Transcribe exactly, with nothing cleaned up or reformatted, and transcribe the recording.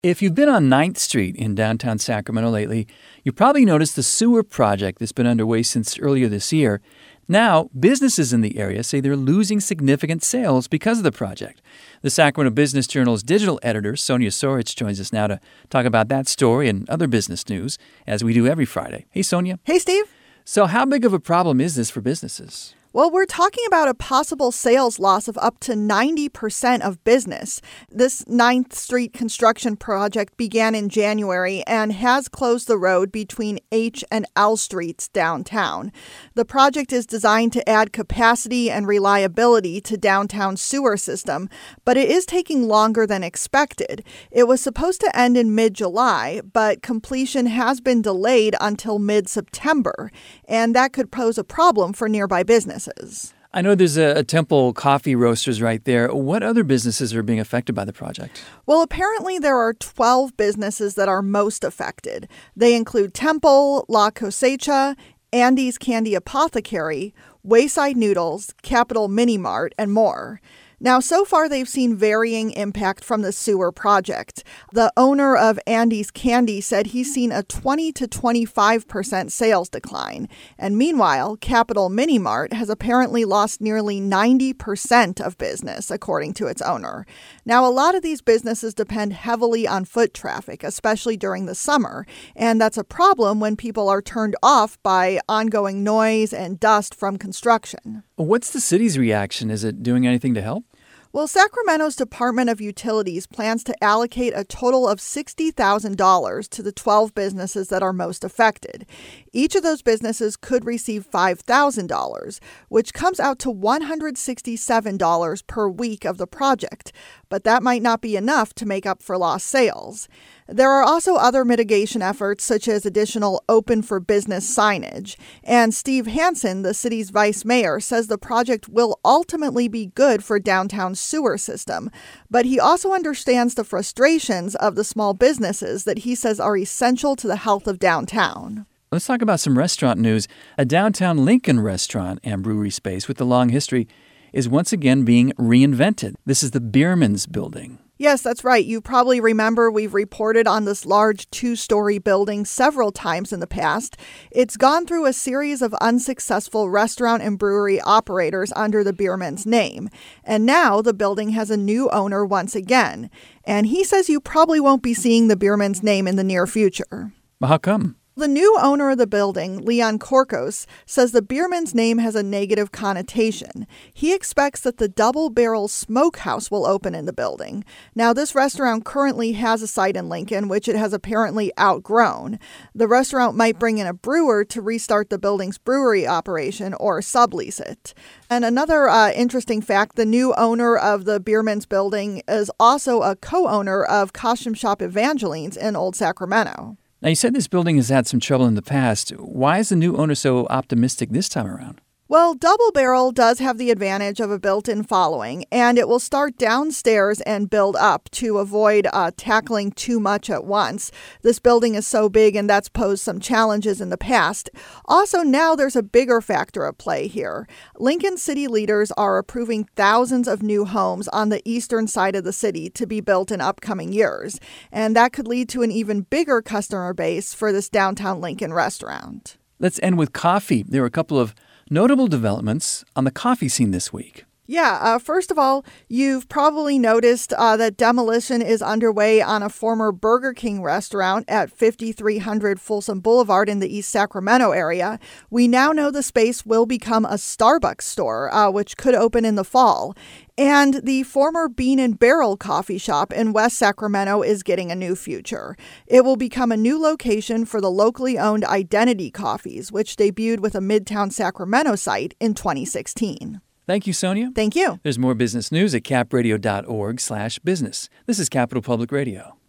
If you've been on ninth Street in downtown Sacramento lately, you probably noticed the sewer project that's been underway since earlier this year. Now, businesses in the area say they're losing significant sales because of the project. The Sacramento Business Journal's digital editor, Sonia Sorich, joins us now to talk about that story and other business news, as we do every Friday. Hey, Sonia. Hey, Steve. So how big of a problem is this for businesses? Well, we're talking about a possible sales loss of up to ninety percent of business. This ninth Street construction project began in January and has closed the road between H and L Streets downtown. The project is designed to add capacity and reliability to downtown sewer system, but it is taking longer than expected. It was supposed to end in mid-July, but completion has been delayed until mid-September, and that could pose a problem for nearby businesses. I know there's a, a Temple Coffee Roasters right there. What other businesses are being affected by the project? Well, apparently there are twelve businesses that are most affected. They include Temple, La Cosecha, Andy's Candy Apothecary, Wayside Noodles, Capital Mini Mart, and more. Now, so far, they've seen varying impact from the sewer project. The owner of Andy's Candy said he's seen a twenty to twenty-five percent sales decline. And meanwhile, Capital Mini Mart has apparently lost nearly ninety percent of business, according to its owner. Now, a lot of these businesses depend heavily on foot traffic, especially during the summer. And that's a problem when people are turned off by ongoing noise and dust from construction. What's the city's reaction? Is it doing anything to help? Well, Sacramento's Department of Utilities plans to allocate a total of sixty thousand dollars to the twelve businesses that are most affected. Each of those businesses could receive five thousand dollars, which comes out to one hundred sixty-seven dollars per week of the project, but that might not be enough to make up for lost sales. There are also other mitigation efforts, such as additional open for business signage. And Steve Hansen, the city's vice mayor, says the project will ultimately be good for downtown sewer system. But he also understands the frustrations of the small businesses that he says are essential to the health of downtown. Let's talk about some restaurant news. A downtown Lincoln restaurant and brewery space with a long history is once again being reinvented. This is the Bierman's building. Yes, that's right. You probably remember we've reported on this large two-story building several times in the past. It's gone through a series of unsuccessful restaurant and brewery operators under the Bierman's name. And now the building has a new owner once again. And he says you probably won't be seeing the Bierman's name in the near future. How come? The new owner of the building, Leon Korkos, says the Bierman's name has a negative connotation. He expects that the Double Barrel Smokehouse will open in the building. Now, this restaurant currently has a site in Lincoln, which it has apparently outgrown. The restaurant might bring in a brewer to restart the building's brewery operation or sublease it. And another uh, interesting fact, the new owner of the Bierman's building is also a co-owner of Costume Shop Evangeline's in Old Sacramento. Now, you said this building has had some trouble in the past. Why is the new owner so optimistic this time around? Well, Double Barrel does have the advantage of a built-in following, and it will start downstairs and build up to avoid uh, tackling too much at once. This building is so big, and that's posed some challenges in the past. Also, now there's a bigger factor at play here. Lincoln city leaders are approving thousands of new homes on the eastern side of the city to be built in upcoming years, and that could lead to an even bigger customer base for this downtown Lincoln restaurant. Let's end with coffee. There were a couple of notable developments on the coffee scene this week. Yeah, uh, first of all, you've probably noticed uh, that demolition is underway on a former Burger King restaurant at fifty-three hundred Folsom Boulevard in the East Sacramento area. We now know the space will become a Starbucks store, uh, which could open in the fall. And the former Bean and Barrel coffee shop in West Sacramento is getting a new future. It will become a new location for the locally owned Identity Coffees, which debuted with a Midtown Sacramento site in twenty sixteen. Thank you, Sonia. Thank you. There's more business news at capradio dot org slash business. This is Capital Public Radio.